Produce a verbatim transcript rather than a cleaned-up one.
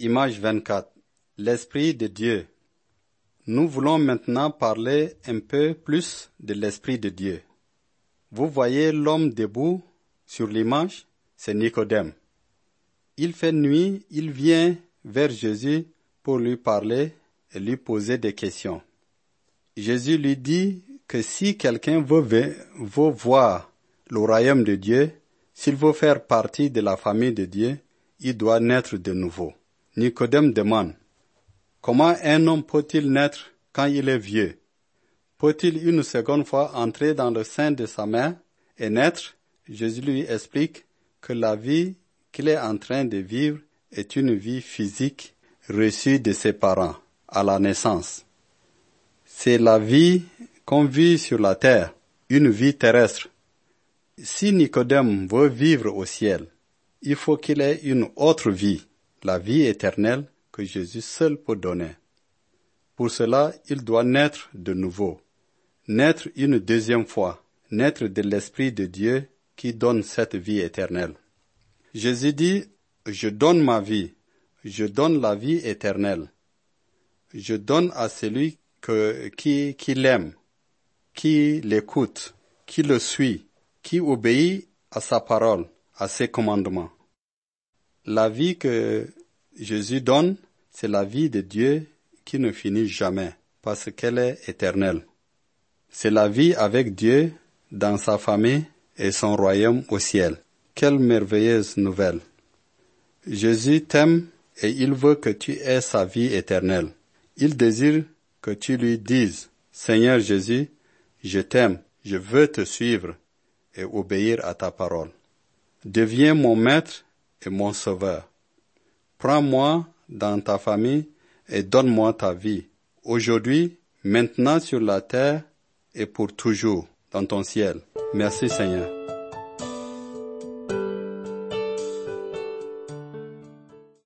Image vingt-quatre. L'Esprit de Dieu. Nous voulons maintenant parler un peu plus de l'Esprit de Dieu. Vous voyez l'homme debout sur l'image, c'est Nicodème. Il fait nuit, il vient vers Jésus pour lui parler et lui poser des questions. Jésus lui dit que si quelqu'un veut, veut voir le royaume de Dieu, s'il veut faire partie de la famille de Dieu, il doit naître de nouveau. Nicodème demande, comment un homme peut-il naître quand il est vieux? Peut-il une seconde fois entrer dans le sein de sa mère et naître? Jésus lui explique que la vie qu'il est en train de vivre est une vie physique reçue de ses parents à la naissance. C'est la vie qu'on vit sur la terre, une vie terrestre. Si Nicodème veut vivre au ciel, il faut qu'il ait une autre vie, la vie éternelle que Jésus seul peut donner. Pour cela, il doit naître de nouveau, naître une deuxième fois, naître de l'Esprit de Dieu qui donne cette vie éternelle. Jésus dit, je donne ma vie, je donne la vie éternelle. Je donne à celui que, qui, qui l'aime, qui l'écoute, qui le suit, qui obéit à sa parole, à ses commandements. La vie que Jésus donne, c'est la vie de Dieu qui ne finit jamais, parce qu'elle est éternelle. C'est la vie avec Dieu dans sa famille et son royaume au ciel. Quelle merveilleuse nouvelle! Jésus t'aime et il veut que tu aies sa vie éternelle. Il désire que tu lui dises, Seigneur Jésus, je t'aime, je veux te suivre et obéir à ta parole. Deviens mon maître et mon sauveur. Prends-moi dans ta famille et donne-moi ta vie, aujourd'hui, maintenant sur la terre et pour toujours dans ton ciel. Merci Seigneur.